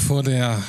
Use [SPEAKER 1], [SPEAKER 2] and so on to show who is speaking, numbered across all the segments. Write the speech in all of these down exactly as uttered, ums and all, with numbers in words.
[SPEAKER 1] Vor der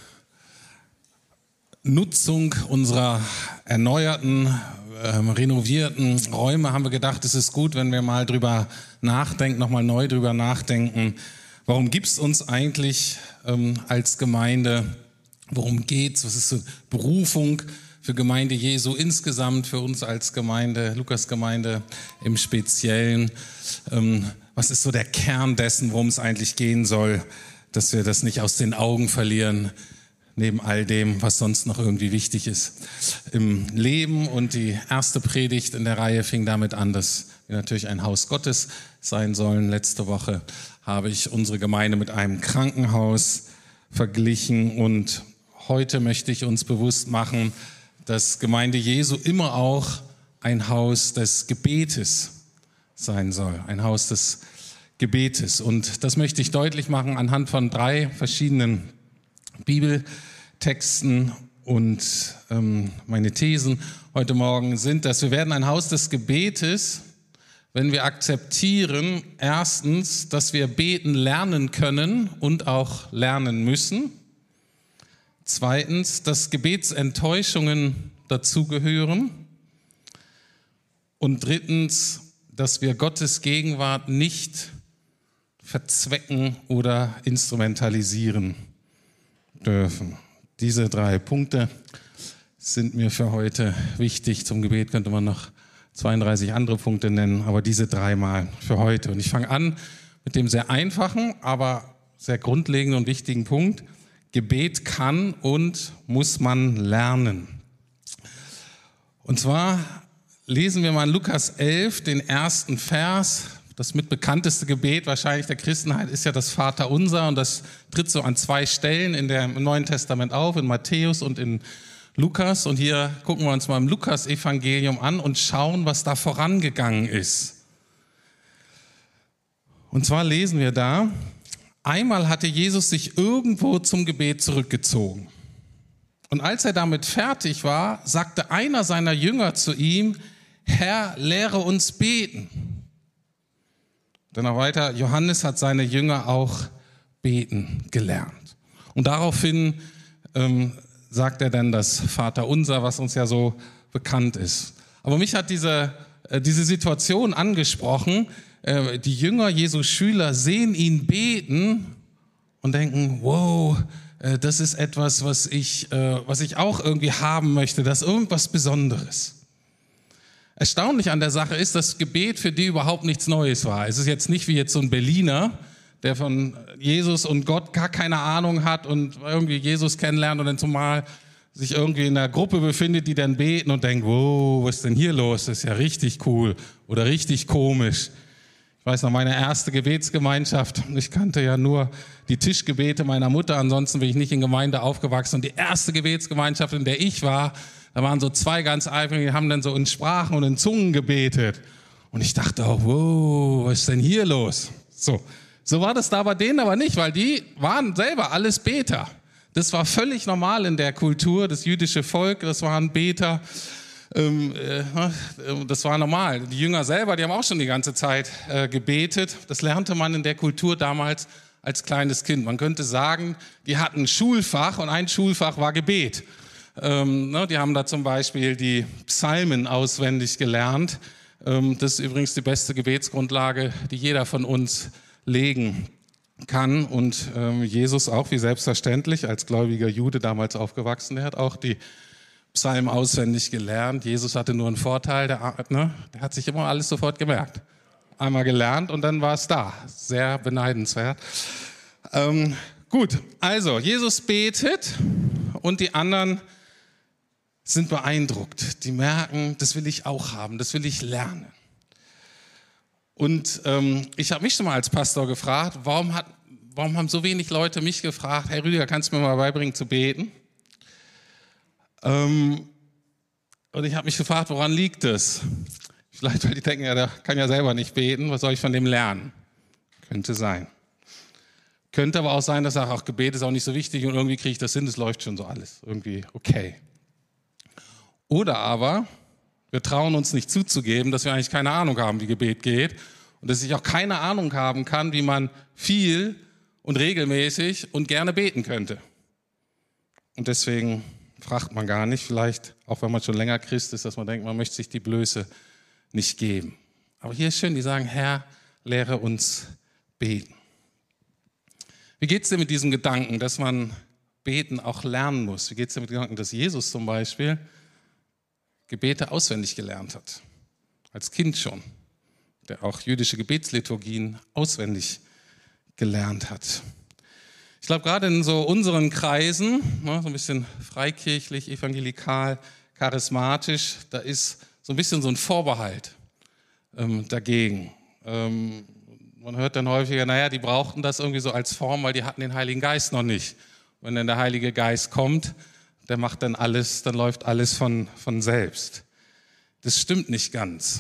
[SPEAKER 1] Nutzung unserer erneuerten, ähm, renovierten Räume haben wir gedacht, es ist gut, wenn wir mal drüber nachdenken, nochmal neu drüber nachdenken. Warum gibt es uns eigentlich ähm, als Gemeinde? Worum geht's? Was ist so Berufung für Gemeinde Jesu insgesamt, für uns als Gemeinde, Lukas-Gemeinde im Speziellen? Ähm, was ist so der Kern dessen, worum es eigentlich gehen soll, dass wir das nicht aus den Augen verlieren, neben all dem, was sonst noch irgendwie wichtig ist im Leben. Und die erste Predigt in der Reihe fing damit an, dass wir natürlich ein Haus Gottes sein sollen. Letzte Woche habe ich unsere Gemeinde mit einem Krankenhaus verglichen und heute möchte ich uns bewusst machen, dass Gemeinde Jesu immer auch ein Haus des Gebetes sein soll, ein Haus des Gebetes. Und das möchte ich deutlich machen anhand von drei verschiedenen Bibeltexten. Und ähm, meine Thesen heute Morgen sind, dass wir werden ein Haus des Gebetes, wenn wir akzeptieren, erstens, dass wir beten lernen können und auch lernen müssen. Zweitens, dass Gebetsenttäuschungen dazugehören. Und drittens, dass wir Gottes Gegenwart nicht verzwecken oder instrumentalisieren dürfen. Diese drei Punkte sind mir für heute wichtig. Zum Gebet könnte man noch zweiunddreißig andere Punkte nennen, aber diese dreimal für heute. Und ich fange an mit dem sehr einfachen, aber sehr grundlegenden und wichtigen Punkt. Gebet kann und muss man lernen. Und zwar lesen wir mal in Lukas elf, den ersten Vers. Das mitbekannteste Gebet wahrscheinlich der Christenheit ist ja das Vaterunser und das tritt so an zwei Stellen in der, im Neuen Testament auf, in Matthäus und in Lukas. Und hier gucken wir uns mal im Lukas-Evangelium an und schauen, was da vorangegangen ist. Und zwar lesen wir da, einmal hatte Jesus sich irgendwo zum Gebet zurückgezogen. Und als er damit fertig war, sagte einer seiner Jünger zu ihm, Herr, lehre uns beten. Dann noch weiter, Johannes hat seine Jünger auch beten gelernt. Und daraufhin ähm, sagt er dann das Vaterunser, was uns ja so bekannt ist. Aber mich hat diese, äh, diese Situation angesprochen. Äh, die Jünger, Jesu Schüler, sehen ihn beten und denken, wow, äh, das ist etwas, was ich, äh, was ich auch irgendwie haben möchte, das ist irgendwas Besonderes. Erstaunlich an der Sache ist, dass Gebet für die überhaupt nichts Neues war. Es ist jetzt nicht wie jetzt so ein Berliner, der von Jesus und Gott gar keine Ahnung hat und irgendwie Jesus kennenlernt und dann zumal sich irgendwie in einer Gruppe befindet, die dann beten und denkt, wow, was ist denn hier los? Das ist ja richtig cool oder richtig komisch. Ich weiß noch, meine erste Gebetsgemeinschaft, ich kannte ja nur die Tischgebete meiner Mutter, ansonsten bin ich nicht in Gemeinde aufgewachsen. Und die erste Gebetsgemeinschaft, in der ich war, da waren so zwei ganz eifrige, die haben dann so in Sprachen und in Zungen gebetet. Und ich dachte auch, wow, was ist denn hier los? So, so war das da bei denen aber nicht, weil die waren selber alles Beter. Das war völlig normal in der Kultur, das jüdische Volk, das waren Beter. Ähm, äh, das war normal. Die Jünger selber, die haben auch schon die ganze Zeit äh, gebetet. Das lernte man in der Kultur damals als kleines Kind. Man könnte sagen, die hatten ein Schulfach und ein Schulfach war Gebet. Ähm, ne, die haben da zum Beispiel die Psalmen auswendig gelernt. Ähm, das ist übrigens die beste Gebetsgrundlage, die jeder von uns legen kann. Und ähm, Jesus auch, wie selbstverständlich, als gläubiger Jude damals aufgewachsen, der hat auch die Psalmen auswendig gelernt. Jesus hatte nur einen Vorteil, der, ne, der hat sich immer alles sofort gemerkt. Einmal gelernt und dann war es da. Sehr beneidenswert. Ähm, gut, also Jesus betet und die anderen sind beeindruckt. Die merken, das will ich auch haben, das will ich lernen. Und ähm, ich habe mich schon mal als Pastor gefragt, warum, hat, warum haben so wenig Leute mich gefragt, Herr Rüdiger, kannst du mir mal beibringen zu beten? Ähm, und ich habe mich gefragt, woran liegt es? Vielleicht, weil die denken, ja, der kann ja selber nicht beten, was soll ich von dem lernen? Könnte sein. Könnte aber auch sein, dass er auch Gebet ist auch nicht so wichtig und irgendwie kriege ich das hin, das läuft schon so alles. Irgendwie okay. Oder aber, wir trauen uns nicht zuzugeben, dass wir eigentlich keine Ahnung haben, wie Gebet geht und dass ich auch keine Ahnung haben kann, wie man viel und regelmäßig und gerne beten könnte. Und deswegen fragt man gar nicht, vielleicht auch wenn man schon länger Christ ist, dass man denkt, man möchte sich die Blöße nicht geben. Aber hier ist schön, die sagen, Herr, lehre uns beten. Wie geht es dir mit diesem Gedanken, dass man beten auch lernen muss? Wie geht es dir mit dem Gedanken, dass Jesus zum Beispiel Gebete auswendig gelernt hat? Als Kind schon, der auch jüdische Gebetsliturgien auswendig gelernt hat. Ich glaube, gerade in so unseren Kreisen, ne, so ein bisschen freikirchlich, evangelikal, charismatisch, da ist so ein bisschen so ein Vorbehalt ähm, dagegen. Ähm, man hört dann häufiger, naja, die brauchten das irgendwie so als Form, weil die hatten den Heiligen Geist noch nicht. Wenn dann der Heilige Geist kommt, der macht dann alles, dann läuft alles von, von selbst. Das stimmt nicht ganz.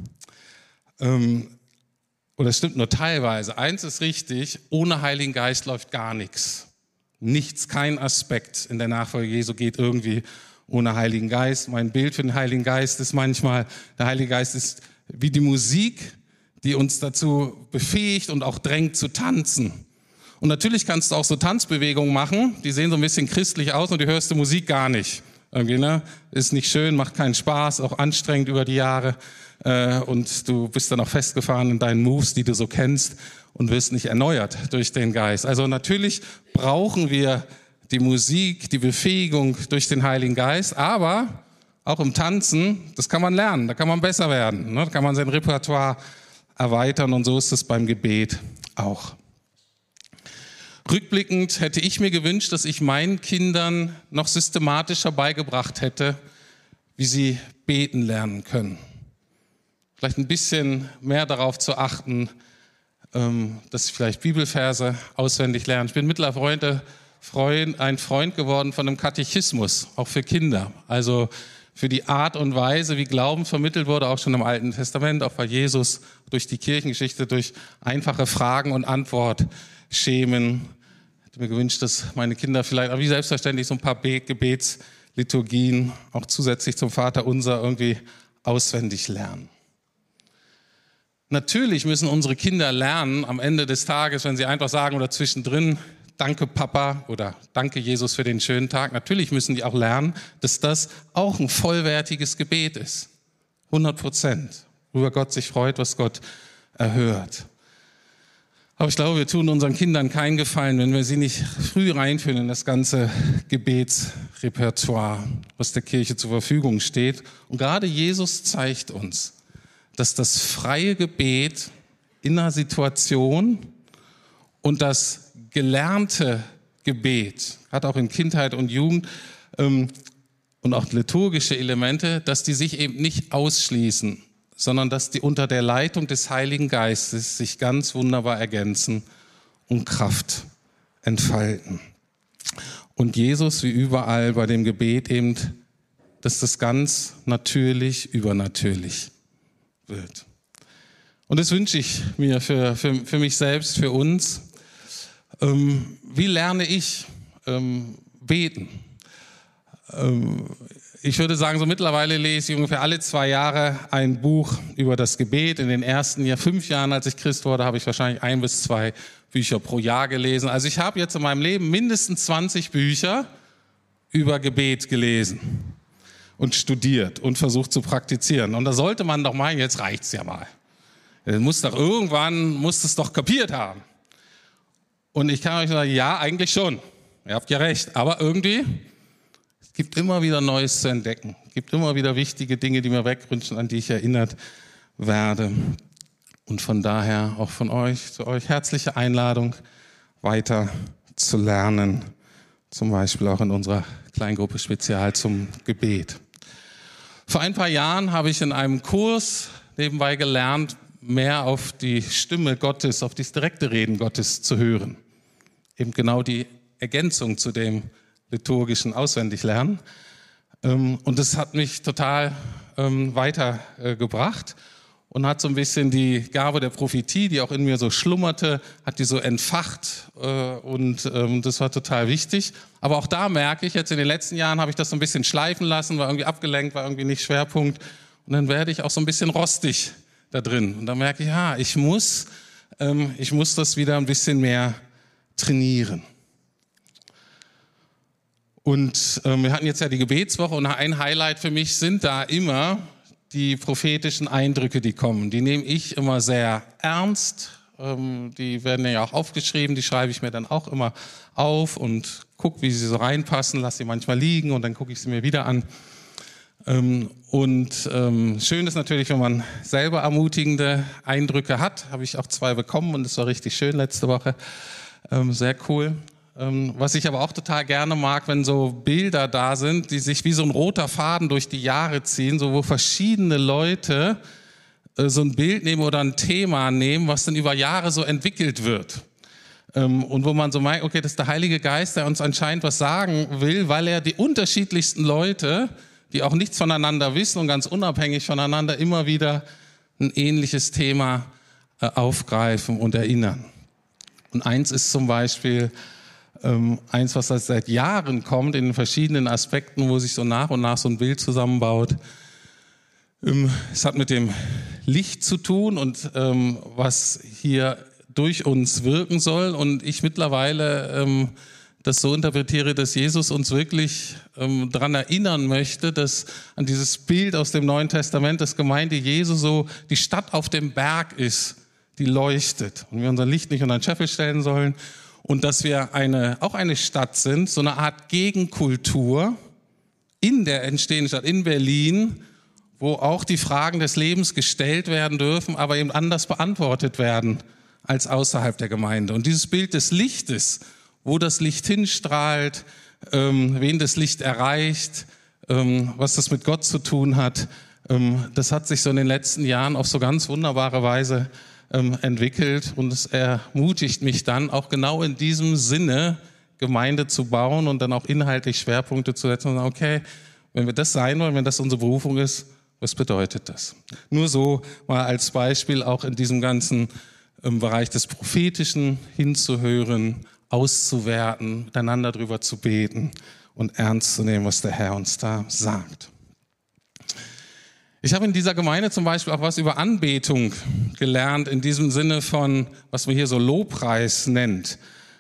[SPEAKER 1] Ähm, oder es stimmt nur teilweise. Eins ist richtig, ohne Heiligen Geist läuft gar nichts. Nichts, kein Aspekt in der Nachfolge Jesu geht irgendwie ohne Heiligen Geist. Mein Bild für den Heiligen Geist ist manchmal, der Heilige Geist ist wie die Musik, die uns dazu befähigt und auch drängt zu tanzen. Und natürlich kannst du auch so Tanzbewegungen machen, die sehen so ein bisschen christlich aus und du hörst die Musik gar nicht. Irgendwie, ne? Ist nicht schön, macht keinen Spaß, auch anstrengend über die Jahre. Äh, und du bist dann auch festgefahren in deinen Moves, die du so kennst und wirst nicht erneuert durch den Geist. Also natürlich brauchen wir die Musik, die Befähigung durch den Heiligen Geist, aber auch im Tanzen, das kann man lernen, da kann man besser werden. Ne? Da kann man sein Repertoire erweitern und so ist es beim Gebet auch. Rückblickend hätte ich mir gewünscht, dass ich meinen Kindern noch systematischer beigebracht hätte, wie sie beten lernen können. Vielleicht ein bisschen mehr darauf zu achten, dass sie vielleicht Bibelverse auswendig lernen. Ich bin mittlerweile ein Freund geworden von einem Katechismus, auch für Kinder. Also für die Art und Weise, wie Glauben vermittelt wurde, auch schon im Alten Testament, auch bei Jesus, durch die Kirchengeschichte, durch einfache Fragen und Antwortschemen. Ich hätte mir gewünscht, dass meine Kinder vielleicht, aber wie selbstverständlich, so ein paar Gebetsliturgien auch zusätzlich zum Vaterunser irgendwie auswendig lernen. Natürlich müssen unsere Kinder lernen, am Ende des Tages, wenn sie einfach sagen oder zwischendrin, danke Papa oder danke Jesus für den schönen Tag. Natürlich müssen die auch lernen, dass das auch ein vollwertiges Gebet ist. hundert Prozent. Worüber Gott sich freut, was Gott erhört. Aber ich glaube, wir tun unseren Kindern keinen Gefallen, wenn wir sie nicht früh reinführen in das ganze Gebetsrepertoire, was der Kirche zur Verfügung steht. Und gerade Jesus zeigt uns, dass das freie Gebet in einer Situation und das gelernte Gebet, hat auch in Kindheit und Jugend ähm, und auch liturgische Elemente, dass die sich eben nicht ausschließen, sondern dass die unter der Leitung des Heiligen Geistes sich ganz wunderbar ergänzen und Kraft entfalten. Und Jesus, wie überall bei dem Gebet eben, dass das ganz natürlich, übernatürlich wird. Und das wünsche ich mir für, für, für mich selbst, für uns. Ähm, wie lerne ich ähm, beten? Ähm, ich würde sagen, so mittlerweile lese ich ungefähr alle zwei Jahre ein Buch über das Gebet. In den ersten Jahr, fünf Jahren, als ich Christ wurde, habe ich wahrscheinlich ein bis zwei Bücher pro Jahr gelesen. Also ich habe jetzt in meinem Leben mindestens zwanzig Bücher über Gebet gelesen und studiert und versucht zu praktizieren. Und da sollte man doch meinen, jetzt reicht's ja mal. Das muss doch irgendwann, muss es doch kapiert haben. Und ich kann euch sagen, ja, eigentlich schon. Ihr habt ja recht. Aber irgendwie, es gibt immer wieder Neues zu entdecken. Es gibt immer wieder wichtige Dinge, die mir wegwünschen, an die ich erinnert werde. Und von daher auch von euch, zu euch herzliche Einladung, weiter zu lernen. Zum Beispiel auch in unserer Kleingruppe Spezial zum Gebet. Vor ein paar Jahren habe ich in einem Kurs nebenbei gelernt, mehr auf die Stimme Gottes, auf das direkte Reden Gottes zu hören. Eben genau die Ergänzung zu dem liturgischen Auswendiglernen. Und das hat mich total weitergebracht und hat so ein bisschen die Gabe der Prophetie, die auch in mir so schlummerte, hat die so entfacht und das war total wichtig. Aber auch da merke ich, jetzt in den letzten Jahren habe ich das so ein bisschen schleifen lassen, war irgendwie abgelenkt, war irgendwie nicht Schwerpunkt und dann werde ich auch so ein bisschen rostig da drin. Und dann merke ich, ja, ich muss, ähm, ich muss das wieder ein bisschen mehr trainieren. Und ähm, wir hatten jetzt ja die Gebetswoche und ein Highlight für mich sind da immer die prophetischen Eindrücke, die kommen. Die nehme ich immer sehr ernst. Ähm, die werden ja auch aufgeschrieben, die schreibe ich mir dann auch immer auf und gucke, wie sie so reinpassen, lasse sie manchmal liegen und dann gucke ich sie mir wieder an. Ähm, und ähm, schön ist natürlich, wenn man selber ermutigende Eindrücke hat. Habe ich auch zwei bekommen und das war richtig schön letzte Woche. Ähm, sehr cool. Ähm, was ich aber auch total gerne mag, wenn so Bilder da sind, die sich wie so ein roter Faden durch die Jahre ziehen, so wo verschiedene Leute äh, so ein Bild nehmen oder ein Thema nehmen, was dann über Jahre so entwickelt wird. Ähm, und wo man so meint, okay, das ist der Heilige Geist, der uns anscheinend was sagen will, weil er die unterschiedlichsten Leute, die auch nichts voneinander wissen und ganz unabhängig voneinander immer wieder ein ähnliches Thema äh, aufgreifen und erinnern. Und eins ist zum Beispiel ähm, eins, was seit Jahren kommt, in den verschiedenen Aspekten, wo sich so nach und nach so ein Bild zusammenbaut. Ähm, es hat mit dem Licht zu tun und ähm, was hier durch uns wirken soll. Und ich mittlerweile ähm, das so interpretiere, dass Jesus uns wirklich ähm, daran erinnern möchte, dass an dieses Bild aus dem Neuen Testament, dass Gemeinde Jesu so die Stadt auf dem Berg ist, die leuchtet. Und wir unser Licht nicht unter den Scheffel stellen sollen. Und dass wir eine, auch eine Stadt sind, so eine Art Gegenkultur in der entstehenden Stadt, in Berlin, wo auch die Fragen des Lebens gestellt werden dürfen, aber eben anders beantwortet werden als außerhalb der Gemeinde. Und dieses Bild des Lichtes, wo das Licht hinstrahlt, ähm, wen das Licht erreicht, ähm, was das mit Gott zu tun hat, ähm, das hat sich so in den letzten Jahren auf so ganz wunderbare Weise ähm, entwickelt und es ermutigt mich dann auch genau in diesem Sinne Gemeinde zu bauen und dann auch inhaltlich Schwerpunkte zu setzen und sagen, okay, wenn wir das sein wollen, wenn das unsere Berufung ist, was bedeutet das? Nur so mal als Beispiel auch in diesem ganzen im Bereich des Prophetischen hinzuhören, auszuwerten, miteinander drüber zu beten und ernst zu nehmen, was der Herr uns da sagt. Ich habe in dieser Gemeinde zum Beispiel auch was über Anbetung gelernt, in diesem Sinne von, was man hier so Lobpreis nennt.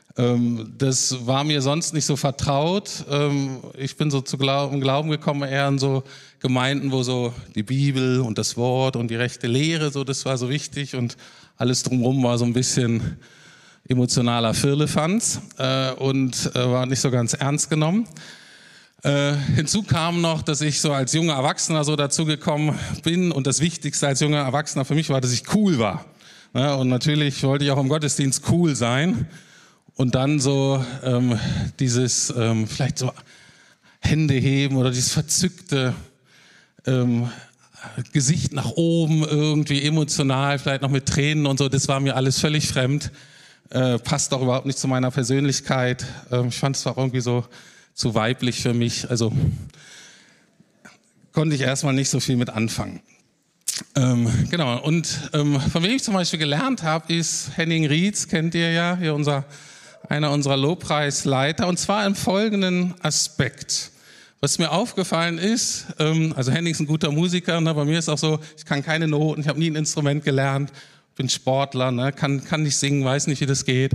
[SPEAKER 1] Das war mir sonst nicht so vertraut. Ich bin so zu Glauben, Glauben gekommen, eher in so Gemeinden, wo so die Bibel und das Wort und die rechte Lehre, so das war so wichtig und alles drumherum war so ein bisschen emotionaler Firlefanz äh, und äh, war nicht so ganz ernst genommen. Äh, hinzu kam noch, dass ich so als junger Erwachsener so dazugekommen bin und das Wichtigste als junger Erwachsener für mich war, dass ich cool war. Ja, und natürlich wollte ich auch im Gottesdienst cool sein und dann so ähm, dieses ähm, vielleicht so Hände heben oder dieses verzückte ähm, Gesicht nach oben, irgendwie emotional, vielleicht noch mit Tränen und so, das war mir alles völlig fremd. Äh, passt auch überhaupt nicht zu meiner Persönlichkeit. Ähm, ich fand es auch irgendwie so zu weiblich für mich. Also konnte ich erstmal nicht so viel mit anfangen. Ähm, genau, und ähm, von wem ich zum Beispiel gelernt habe, ist Henning Rietz, kennt ihr ja, hier unser, einer unserer Lobpreisleiter, und zwar im folgenden Aspekt. Was mir aufgefallen ist, ähm, also Henning ist ein guter Musiker, ne, bei mir ist auch so, ich kann keine Noten, ich habe nie ein Instrument gelernt, bin Sportler, ne, kann, kann nicht singen, weiß nicht, wie das geht.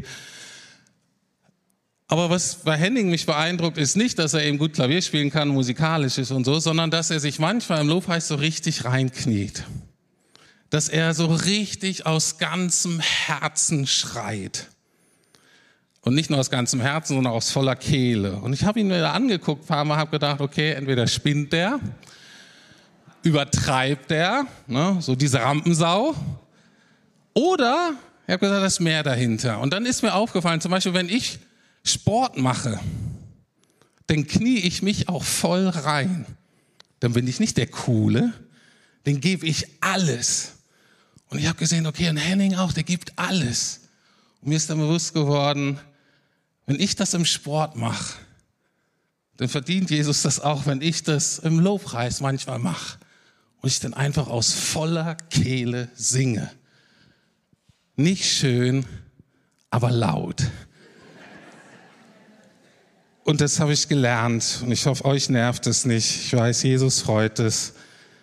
[SPEAKER 1] Aber was bei Henning mich beeindruckt, ist nicht, dass er eben gut Klavier spielen kann, musikalisch ist und so, sondern dass er sich manchmal im Lobpreis so richtig reinkniet. Dass er so richtig aus ganzem Herzen schreit. Und nicht nur aus ganzem Herzen, sondern aus voller Kehle. Und ich habe ihn mir angeguckt, ein paar Mal, habe gedacht, okay, entweder spinnt der, übertreibt der, ne, so diese Rampensau, oder ich habe gesagt, da ist mehr dahinter. Und dann ist mir aufgefallen, zum Beispiel, wenn ich Sport mache, dann knie ich mich auch voll rein. Dann bin ich nicht der Coole, dann gebe ich alles. Und ich habe gesehen, okay, und Henning auch, der gibt alles. Und mir ist dann bewusst geworden, wenn ich das im Sport mache, dann verdient Jesus das auch, wenn ich das im Lobpreis manchmal mache. Und ich dann einfach aus voller Kehle singe. Nicht schön, aber laut. Und das habe ich gelernt. Und ich hoffe, euch nervt es nicht. Ich weiß, Jesus freut es.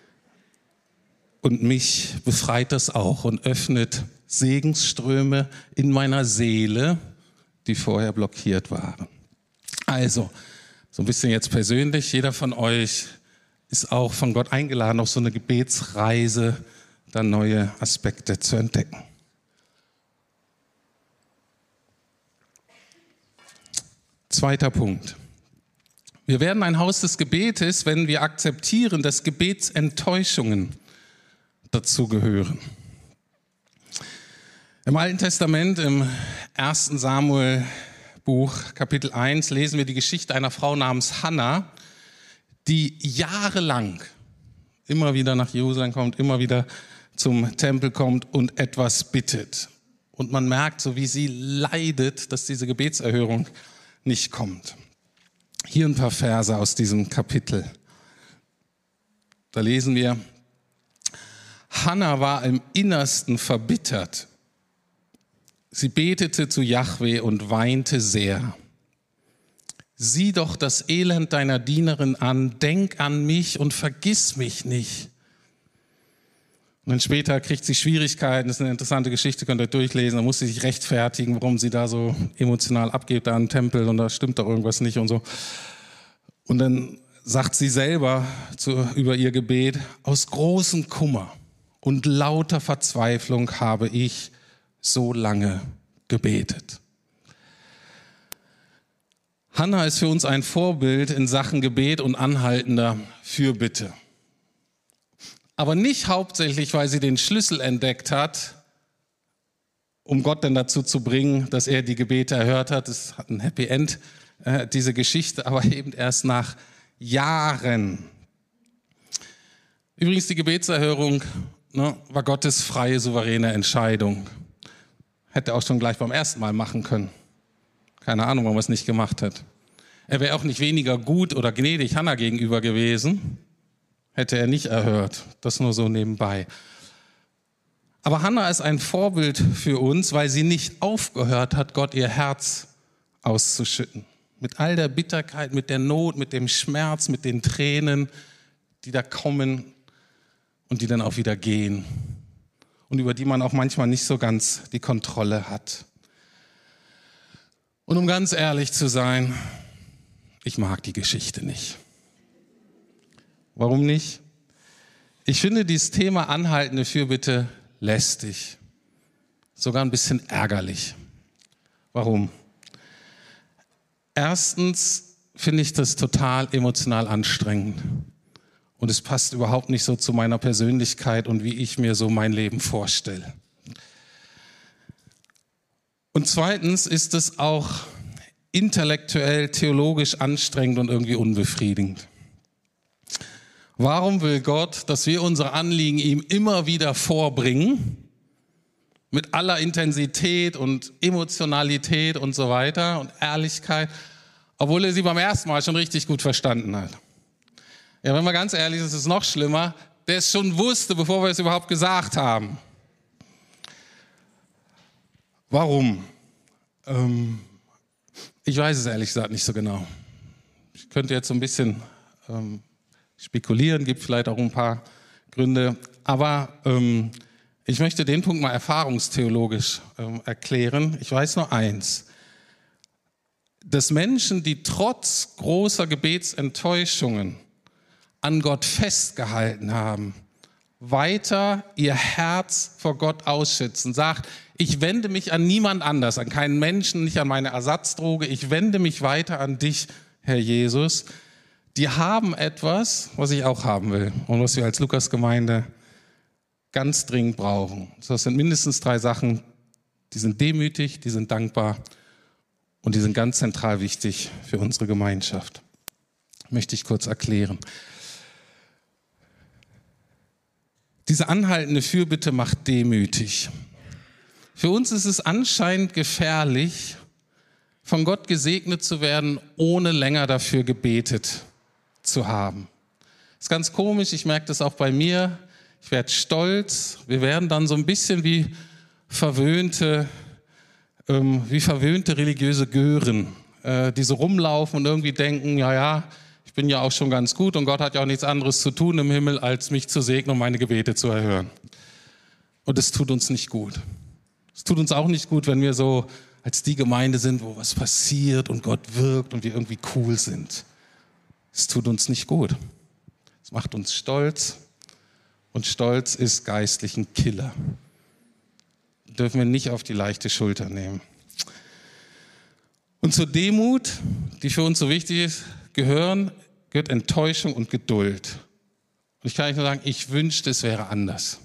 [SPEAKER 1] Und mich befreit das auch und öffnet Segensströme in meiner Seele, die vorher blockiert waren. Also, so ein bisschen jetzt persönlich, jeder von euch ist auch von Gott eingeladen, auf so eine Gebetsreise dann neue Aspekte zu entdecken. Zweiter Punkt. Wir werden ein Haus des Gebetes, wenn wir akzeptieren, dass Gebetsenttäuschungen dazugehören. Im Alten Testament, im ersten Samuel-Buch, Kapitel eins, lesen wir die Geschichte einer Frau namens Hannah, die jahrelang immer wieder nach Jerusalem kommt, immer wieder zum Tempel kommt und etwas bittet. Und man merkt, so wie sie leidet, dass diese Gebetserhörung nicht kommt. Hier ein paar Verse aus diesem Kapitel. Da lesen wir: Hannah war im Innersten verbittert. Sie betete zu Jahwe und weinte sehr. Sieh doch das Elend deiner Dienerin an, denk an mich und vergiss mich nicht. Und dann später kriegt sie Schwierigkeiten, das ist eine interessante Geschichte, könnt ihr durchlesen, da muss sie sich rechtfertigen, warum sie da so emotional abgeht, da im Tempel, und da stimmt doch irgendwas nicht und so. Und dann sagt sie selber zu, über ihr Gebet: Aus großem Kummer und lauter Verzweiflung habe ich so lange gebetet. Hannah ist für uns ein Vorbild in Sachen Gebet und anhaltender Fürbitte. Aber nicht hauptsächlich, weil sie den Schlüssel entdeckt hat, um Gott dann dazu zu bringen, dass er die Gebete erhört hat. Es hat ein Happy End, äh, diese Geschichte, aber eben erst nach Jahren. Übrigens, die Gebetserhörung ne, war Gottes freie, souveräne Entscheidung. Hätte er auch schon gleich beim ersten Mal machen können. Keine Ahnung, warum er es nicht gemacht hat. Er wäre auch nicht weniger gut oder gnädig Hannah gegenüber gewesen, hätte er nicht erhört. Das nur so nebenbei. Aber Hannah ist ein Vorbild für uns, weil sie nicht aufgehört hat, Gott ihr Herz auszuschütten. Mit all der Bitterkeit, mit der Not, mit dem Schmerz, mit den Tränen, die da kommen und die dann auch wieder gehen. Und über die man auch manchmal nicht so ganz die Kontrolle hat. Und um ganz ehrlich zu sein, ich mag die Geschichte nicht. Warum nicht? Ich finde dieses Thema anhaltende Fürbitte lästig, sogar ein bisschen ärgerlich. Warum? Erstens finde ich das total emotional anstrengend und es passt überhaupt nicht so zu meiner Persönlichkeit und wie ich mir so mein Leben vorstelle. Und zweitens ist es auch intellektuell, theologisch anstrengend und irgendwie unbefriedigend. Warum will Gott, dass wir unsere Anliegen ihm immer wieder vorbringen, mit aller Intensität und Emotionalität und so weiter und Ehrlichkeit, obwohl er sie beim ersten Mal schon richtig gut verstanden hat? Ja, wenn wir ganz ehrlich sind, ist es noch schlimmer, der es schon wusste, bevor wir es überhaupt gesagt haben. Warum? Ähm, ich weiß es ehrlich gesagt nicht so genau. Ich könnte jetzt so ein bisschen ähm, spekulieren, gibt vielleicht auch ein paar Gründe. Aber ähm, ich möchte den Punkt mal erfahrungstheologisch ähm, erklären. Ich weiß nur eins. Dass Menschen, die trotz großer Gebetsenttäuschungen an Gott festgehalten haben, weiter ihr Herz vor Gott ausschützen, sagt: Ich wende mich an niemand anders, an keinen Menschen, nicht an meine Ersatzdroge, ich wende mich weiter an dich, Herr Jesus. Die haben etwas, was ich auch haben will und was wir als Lukas-Gemeinde ganz dringend brauchen. Das sind mindestens drei Sachen, die sind demütig, die sind dankbar und die sind ganz zentral wichtig für unsere Gemeinschaft. Möchte ich kurz erklären. Diese anhaltende Fürbitte macht demütig. Für uns ist es anscheinend gefährlich, von Gott gesegnet zu werden, ohne länger dafür gebetet zu haben. Das ist ganz komisch, ich merke das auch bei mir. Ich werde stolz. Wir werden dann so ein bisschen wie verwöhnte, ähm, wie verwöhnte religiöse Gören, äh, die so rumlaufen und irgendwie denken, ja, ja, ich bin ja auch schon ganz gut und Gott hat ja auch nichts anderes zu tun im Himmel, als mich zu segnen und meine Gebete zu erhören. Und es tut uns nicht gut. Es tut uns auch nicht gut, wenn wir so als die Gemeinde sind, wo was passiert und Gott wirkt und wir irgendwie cool sind. Es tut uns nicht gut. Es macht uns stolz und Stolz ist geistlich ein Killer. Dürfen wir nicht auf die leichte Schulter nehmen. Und zur Demut, die für uns so wichtig ist, gehören, gehört Enttäuschung und Geduld. Und ich kann euch nur sagen, ich wünschte, es wäre anders.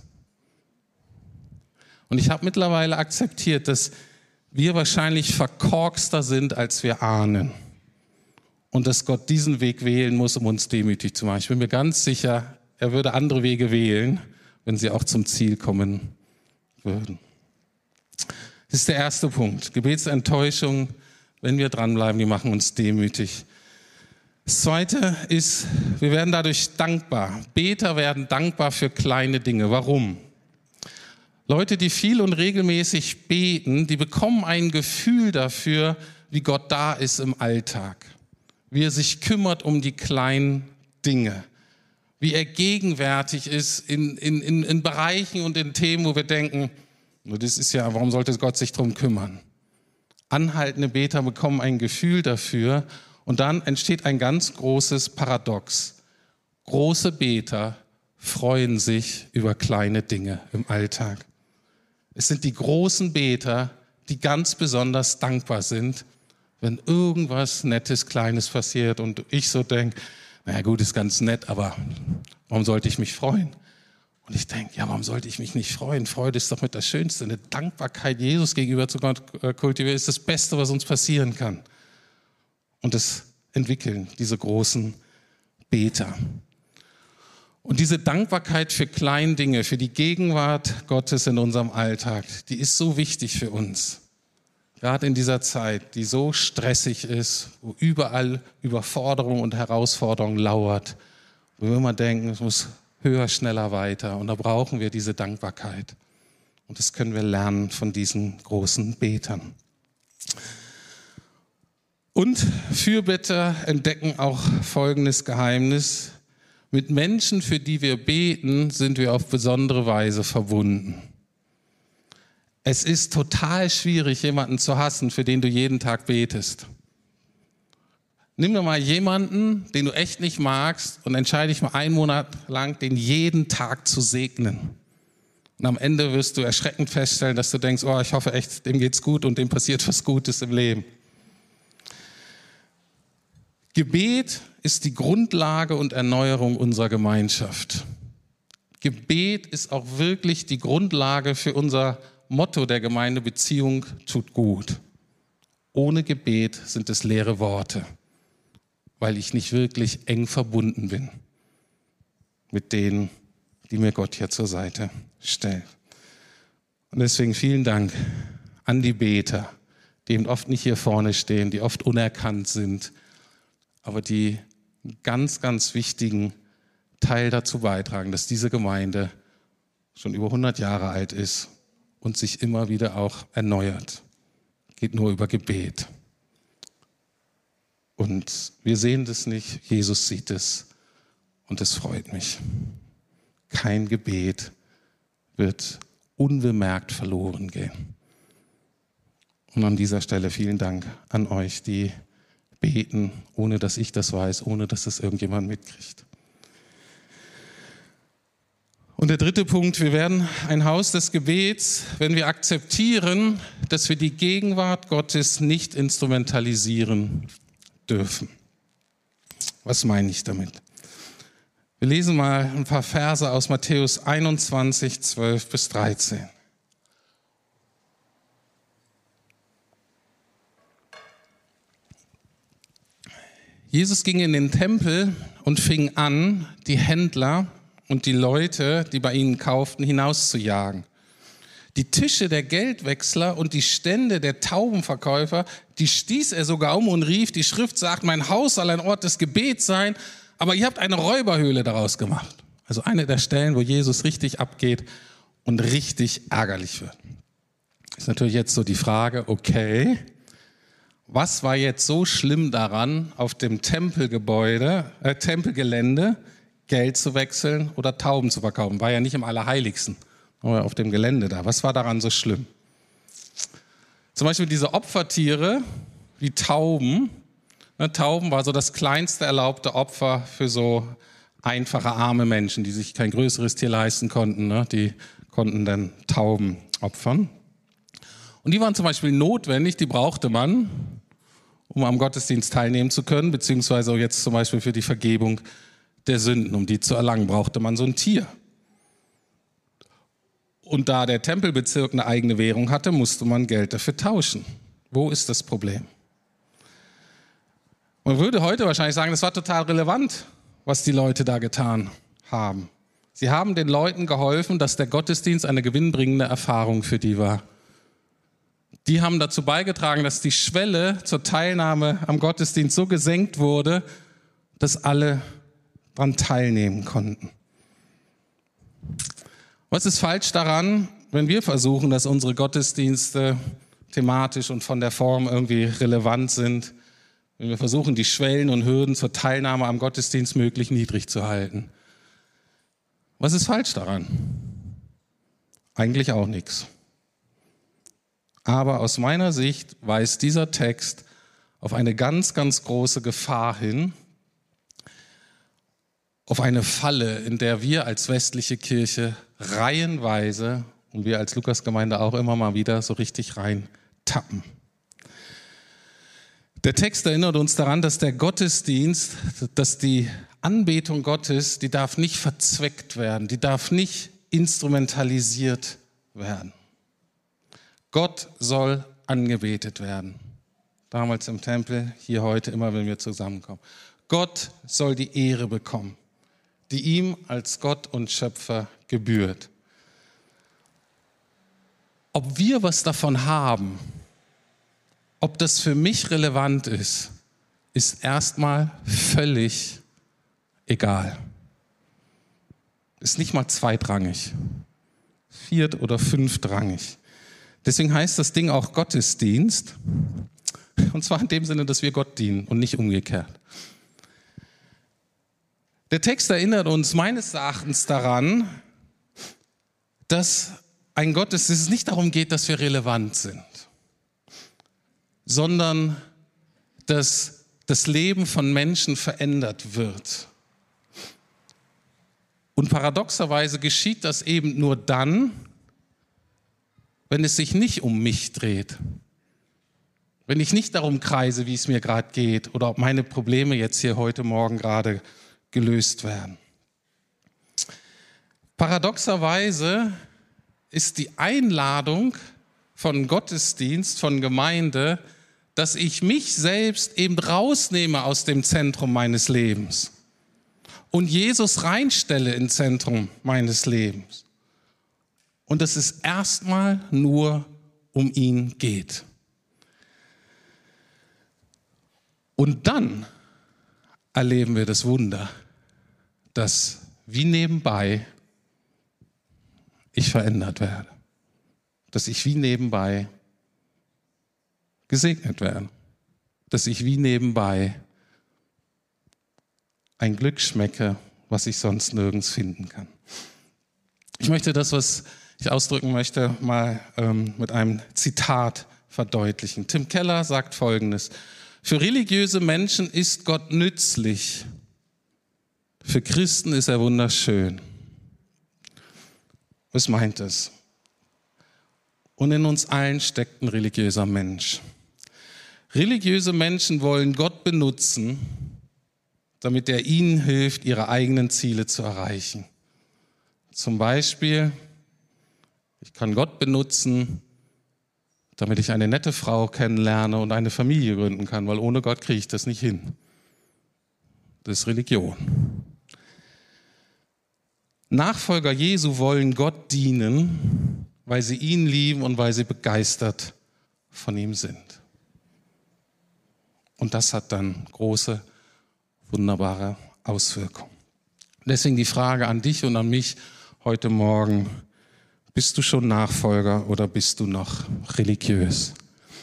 [SPEAKER 1] Und ich habe mittlerweile akzeptiert, dass wir wahrscheinlich verkorkster sind, als wir ahnen. Und dass Gott diesen Weg wählen muss, um uns demütig zu machen. Ich bin mir ganz sicher, er würde andere Wege wählen, wenn sie auch zum Ziel kommen würden. Das ist der erste Punkt. Gebetsenttäuschung, wenn wir dranbleiben, die machen uns demütig. Das Zweite ist, wir werden dadurch dankbar. Beter werden dankbar für kleine Dinge. Warum? Leute, die viel und regelmäßig beten, die bekommen ein Gefühl dafür, wie Gott da ist im Alltag. Wie er sich kümmert um die kleinen Dinge. Wie er gegenwärtig ist in, in, in, in Bereichen und in Themen, wo wir denken, das ist ja, warum sollte Gott sich darum kümmern? Anhaltende Beter bekommen ein Gefühl dafür und dann entsteht ein ganz großes Paradox. Große Beter freuen sich über kleine Dinge im Alltag. Es sind die großen Beter, die ganz besonders dankbar sind, wenn irgendwas Nettes, Kleines passiert und ich so denke, naja gut, ist ganz nett, aber warum sollte ich mich freuen? Und ich denke, ja, warum sollte ich mich nicht freuen? Freude ist doch mit das Schönste. Eine Dankbarkeit Jesus gegenüber zu Gott kultivieren ist das Beste, was uns passieren kann. Und das entwickeln diese großen Beter. Und diese Dankbarkeit für kleine Dinge, für die Gegenwart Gottes in unserem Alltag, die ist so wichtig für uns. Gerade in dieser Zeit, die so stressig ist, wo überall Überforderung und Herausforderung lauert, wo wir immer denken, es muss höher, schneller, weiter. Und da brauchen wir diese Dankbarkeit. Und das können wir lernen von diesen großen Betern. Und Fürbitter entdecken auch folgendes Geheimnis. Mit Menschen, für die wir beten, sind wir auf besondere Weise verbunden. Es ist total schwierig, jemanden zu hassen, für den du jeden Tag betest. Nimm dir mal jemanden, den du echt nicht magst und entscheide dich mal einen Monat lang, den jeden Tag zu segnen. Und am Ende wirst du erschreckend feststellen, dass du denkst, oh, ich hoffe echt, dem geht's gut und dem passiert was Gutes im Leben. Gebet ist die Grundlage und Erneuerung unserer Gemeinschaft. Gebet ist auch wirklich die Grundlage für unser Motto der Gemeinde, Beziehung tut gut. Ohne Gebet sind es leere Worte, weil ich nicht wirklich eng verbunden bin mit denen, die mir Gott hier zur Seite stellt. Und deswegen vielen Dank an die Beter, die eben oft nicht hier vorne stehen, die oft unerkannt sind, aber die einen ganz, ganz wichtigen Teil dazu beitragen, dass diese Gemeinde schon über hundert Jahre alt ist und sich immer wieder auch erneuert. Geht nur über Gebet. Und wir sehen das nicht, Jesus sieht es und es freut mich. Kein Gebet wird unbemerkt verloren gehen. Und an dieser Stelle vielen Dank an euch, die beten, ohne dass ich das weiß, ohne dass es irgendjemand mitkriegt. Und der dritte Punkt, wir werden ein Haus des Gebets, wenn wir akzeptieren, dass wir die Gegenwart Gottes nicht instrumentalisieren dürfen. Was meine ich damit? Wir lesen mal ein paar Verse aus Matthäus einundzwanzig, zwölf bis dreizehn. Jesus ging in den Tempel und fing an, die Händler und die Leute, die bei ihnen kauften, hinauszujagen. Die Tische der Geldwechsler und die Stände der Taubenverkäufer, die stieß er sogar um und rief, die Schrift sagt, mein Haus soll ein Ort des Gebets sein, aber ihr habt eine Räuberhöhle daraus gemacht. Also eine der Stellen, wo Jesus richtig abgeht und richtig ärgerlich wird. Ist natürlich jetzt so die Frage, okay, was war jetzt so schlimm daran, auf dem Tempelgebäude, äh, Tempelgelände Geld zu wechseln oder Tauben zu verkaufen? War ja nicht im Allerheiligsten, aber auf dem Gelände da. Was war daran so schlimm? Zum Beispiel diese Opfertiere wie Tauben. Ne, Tauben war so das kleinste erlaubte Opfer für so einfache, arme Menschen, die sich kein größeres Tier leisten konnten. Ne? Die konnten dann Tauben opfern. Und die waren zum Beispiel notwendig, die brauchte man, um am Gottesdienst teilnehmen zu können, beziehungsweise auch jetzt zum Beispiel für die Vergebung der Sünden. Um die zu erlangen, brauchte man so ein Tier. Und da der Tempelbezirk eine eigene Währung hatte, musste man Geld dafür tauschen. Wo ist das Problem? Man würde heute wahrscheinlich sagen, das war total relevant, was die Leute da getan haben. Sie haben den Leuten geholfen, dass der Gottesdienst eine gewinnbringende Erfahrung für die war. Die haben dazu beigetragen, dass die Schwelle zur Teilnahme am Gottesdienst so gesenkt wurde, dass alle daran teilnehmen konnten. Was ist falsch daran, wenn wir versuchen, dass unsere Gottesdienste thematisch und von der Form irgendwie relevant sind? Wenn wir versuchen, die Schwellen und Hürden zur Teilnahme am Gottesdienst möglichst niedrig zu halten. Was ist falsch daran? Eigentlich auch nichts. Aber aus meiner Sicht weist dieser Text auf eine ganz, ganz große Gefahr hin, auf eine Falle, in der wir als westliche Kirche reihenweise und wir als Lukasgemeinde auch immer mal wieder so richtig rein tappen. Der Text erinnert uns daran, dass der Gottesdienst, dass die Anbetung Gottes, die darf nicht verzweckt werden, die darf nicht instrumentalisiert werden. Gott soll angebetet werden. Damals im Tempel, hier heute, immer wenn wir zusammenkommen. Gott soll die Ehre bekommen, die ihm als Gott und Schöpfer gebührt. Ob wir was davon haben, ob das für mich relevant ist, ist erstmal völlig egal. Ist nicht mal zweitrangig, viert- oder fünftrangig. Deswegen heißt das Ding auch Gottesdienst. Und zwar in dem Sinne, dass wir Gott dienen und nicht umgekehrt. Der Text erinnert uns meines Erachtens daran, dass ein Gottesdienst, dass es nicht darum geht, dass wir relevant sind, sondern dass das Leben von Menschen verändert wird. Und paradoxerweise geschieht das eben nur dann, wenn es sich nicht um mich dreht. Wenn ich nicht darum kreise, wie es mir gerade geht oder ob meine Probleme jetzt hier heute Morgen gerade gelöst werden. Paradoxerweise ist die Einladung von Gottesdienst, von Gemeinde, dass ich mich selbst eben rausnehme aus dem Zentrum meines Lebens und Jesus reinstelle ins Zentrum meines Lebens. Und dass es erstmal nur um ihn geht. Und dann erleben wir das Wunder, dass wie nebenbei ich verändert werde. Dass ich wie nebenbei gesegnet werde. Dass ich wie nebenbei ein Glück schmecke, was ich sonst nirgends finden kann. Ich möchte das, was ich ausdrücken möchte, mal ähm, mit einem Zitat verdeutlichen. Tim Keller sagt Folgendes: Für religiöse Menschen ist Gott nützlich, für Christen ist er wunderschön. Was meint es? Und in uns allen steckt ein religiöser Mensch. Religiöse Menschen wollen Gott benutzen, damit er ihnen hilft, ihre eigenen Ziele zu erreichen. Zum Beispiel, ich kann Gott benutzen, damit ich eine nette Frau kennenlerne und eine Familie gründen kann, weil ohne Gott kriege ich das nicht hin. Das ist Religion. Nachfolger Jesu wollen Gott dienen, weil sie ihn lieben und weil sie begeistert von ihm sind. Und das hat dann große, wunderbare Auswirkungen. Deswegen die Frage an dich und an mich heute Morgen: Bist du schon Nachfolger oder bist du noch religiös?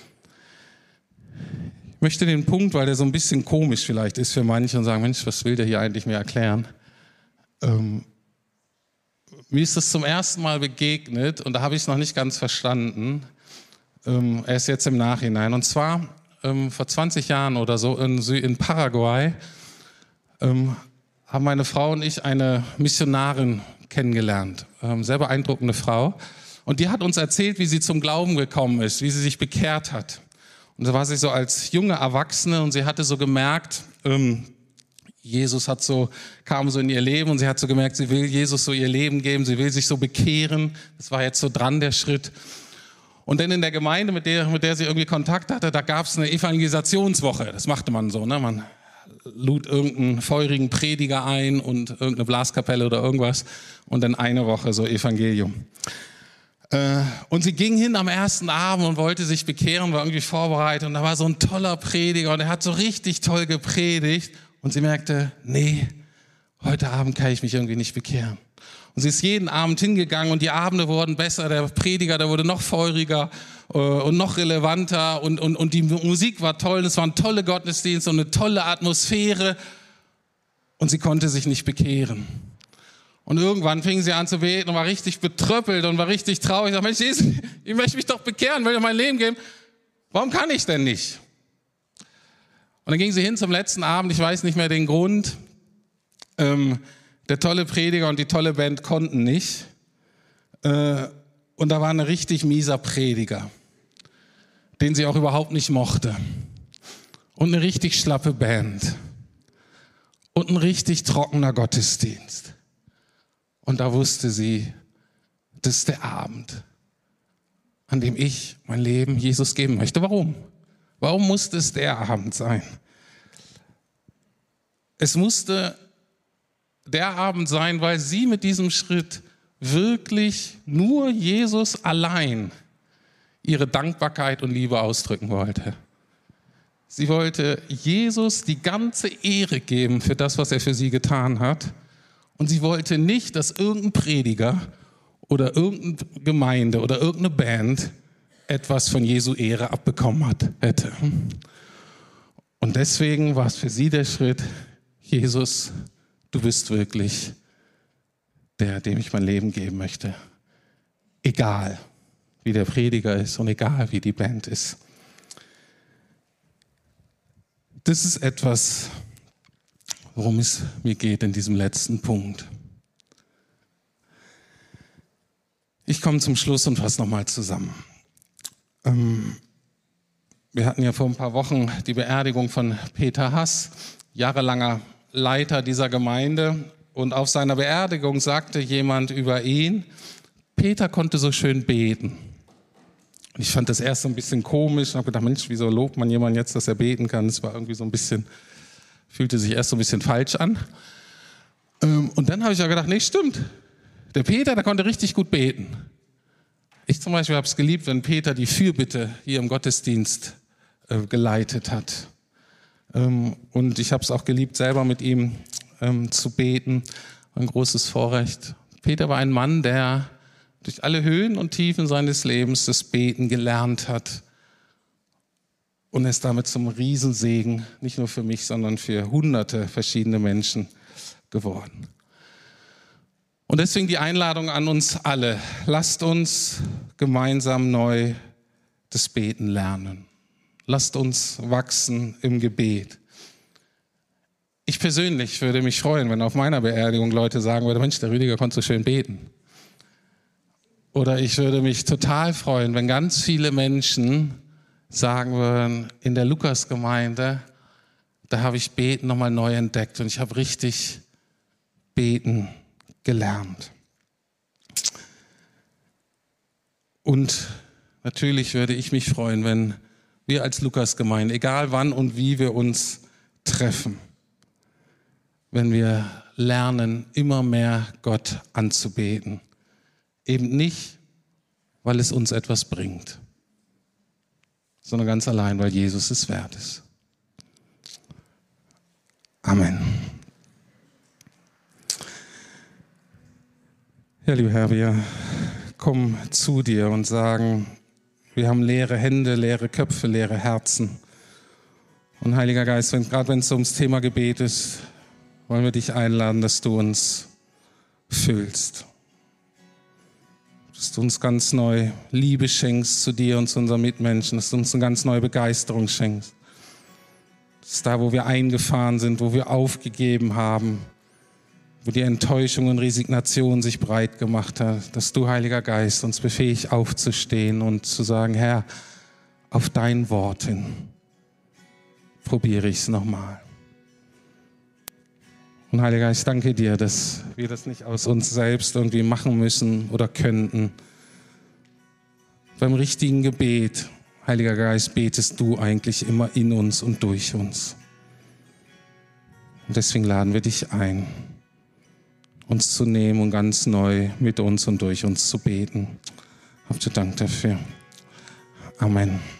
[SPEAKER 1] Ich möchte den Punkt, weil der so ein bisschen komisch vielleicht ist für manche und sagen, Mensch, was will der hier eigentlich mir erklären? Ähm, mir ist das zum ersten Mal begegnet und da habe ich es noch nicht ganz verstanden. Ähm, erst jetzt im Nachhinein. Und zwar ähm, vor zwanzig Jahren oder so in, in Paraguay ähm, haben meine Frau und ich eine Missionarin kennengelernt. Ähm, sehr beeindruckende Frau. Und die hat uns erzählt, wie sie zum Glauben gekommen ist, wie sie sich bekehrt hat. Und da war sie so als junge Erwachsene und sie hatte so gemerkt, ähm, Jesus hat so, kam so in ihr Leben und sie hat so gemerkt, sie will Jesus so ihr Leben geben, sie will sich so bekehren. Das war jetzt so dran, der Schritt. Und dann in der Gemeinde, mit der, mit der sie irgendwie Kontakt hatte, da gab es eine Evangelisationswoche. Das machte man so, ne? Man lud irgendeinen feurigen Prediger ein und irgendeine Blaskapelle oder irgendwas und dann eine Woche so Evangelium. Äh, und sie ging hin am ersten Abend und wollte sich bekehren, war irgendwie vorbereitet und da war so ein toller Prediger und er hat so richtig toll gepredigt und sie merkte, nee, heute Abend kann ich mich irgendwie nicht bekehren. Und sie ist jeden Abend hingegangen und die Abende wurden besser, der Prediger, der wurde noch feuriger äh, und noch relevanter und, und, und die Musik war toll, es waren tolle Gottesdienste und eine tolle Atmosphäre und sie konnte sich nicht bekehren. Und irgendwann fing sie an zu beten und war richtig betröppelt und war richtig traurig. Ich sagte, Mensch, Jesus, ich möchte mich doch bekehren, will dir mein Leben geben. Warum kann ich denn nicht? Und dann ging sie hin zum letzten Abend, ich weiß nicht mehr den Grund. Ähm, Der tolle Prediger und die tolle Band konnten nicht. Und da war ein richtig mieser Prediger, den sie auch überhaupt nicht mochte. Und eine richtig schlappe Band. Und ein richtig trockener Gottesdienst. Und da wusste sie, das ist der Abend, an dem ich mein Leben Jesus geben möchte. Warum? Warum musste es der Abend sein? Es musste der Abend sein, weil sie mit diesem Schritt wirklich nur Jesus allein ihre Dankbarkeit und Liebe ausdrücken wollte. Sie wollte Jesus die ganze Ehre geben für das, was er für sie getan hat. Und sie wollte nicht, dass irgendein Prediger oder irgendeine Gemeinde oder irgendeine Band etwas von Jesu Ehre abbekommen hat, hätte. Und deswegen war es für sie der Schritt, Jesus, du bist wirklich der, dem ich mein Leben geben möchte. Egal, wie der Prediger ist und egal, wie die Band ist. Das ist etwas, worum es mir geht in diesem letzten Punkt. Ich komme zum Schluss und fasse nochmal zusammen. Ähm, wir hatten ja vor ein paar Wochen die Beerdigung von Peter Hass, jahrelanger Leiter dieser Gemeinde. Und auf seiner Beerdigung sagte jemand über ihn, Peter konnte so schön beten. Und ich fand das erst so ein bisschen komisch und habe gedacht, Mensch, wieso lobt man jemanden jetzt, dass er beten kann? Das war irgendwie so ein bisschen, fühlte sich erst so ein bisschen falsch an. Und dann habe ich ja gedacht, nee, stimmt. Der Peter, der konnte richtig gut beten. Ich zum Beispiel habe es geliebt, wenn Peter die Fürbitte hier im Gottesdienst äh, geleitet hat. Ähm, und ich habe es auch geliebt, selber mit ihm ähm, zu beten. Ein großes Vorrecht. Peter war ein Mann, der durch alle Höhen und Tiefen seines Lebens das Beten gelernt hat. Und er ist damit zum Riesensegen, nicht nur für mich, sondern für hunderte verschiedene Menschen geworden. Und deswegen die Einladung an uns alle. Lasst uns gemeinsam neu das Beten lernen. Lasst uns wachsen im Gebet. Ich persönlich würde mich freuen, wenn auf meiner Beerdigung Leute sagen würden, Mensch, der Rüdiger konnte so schön beten. Oder ich würde mich total freuen, wenn ganz viele Menschen sagen würden, in der Lukasgemeinde, da habe ich Beten nochmal neu entdeckt und ich habe richtig Beten gelernt. Und natürlich würde ich mich freuen, wenn wir als Lukasgemeinde, egal wann und wie wir uns treffen, wenn wir lernen, immer mehr Gott anzubeten. Eben nicht, weil es uns etwas bringt, sondern ganz allein, weil Jesus es wert ist. Amen. Ja, lieber Herr, wir kommen zu dir und sagen, wir haben leere Hände, leere Köpfe, leere Herzen. Und Heiliger Geist, wenn, gerade wenn es ums Thema Gebet ist, wollen wir dich einladen, dass du uns füllst. dass du uns ganz neu Liebe schenkst zu dir und zu unseren Mitmenschen, dass du uns eine ganz neue Begeisterung schenkst. Dass da, wo wir eingefahren sind, wo wir aufgegeben haben, wo die Enttäuschung und Resignation sich breit gemacht hat, dass du, Heiliger Geist, uns befähigt aufzustehen und zu sagen, Herr, auf dein Wort hin probiere ich es nochmal. Und Heiliger Geist, danke dir, dass wir das nicht aus uns selbst irgendwie machen müssen oder könnten. Beim richtigen Gebet, Heiliger Geist, betest du eigentlich immer in uns und durch uns. Und deswegen laden wir dich ein, uns zu nehmen und ganz neu mit uns und durch uns zu beten. Habt ihr Dank dafür. Amen.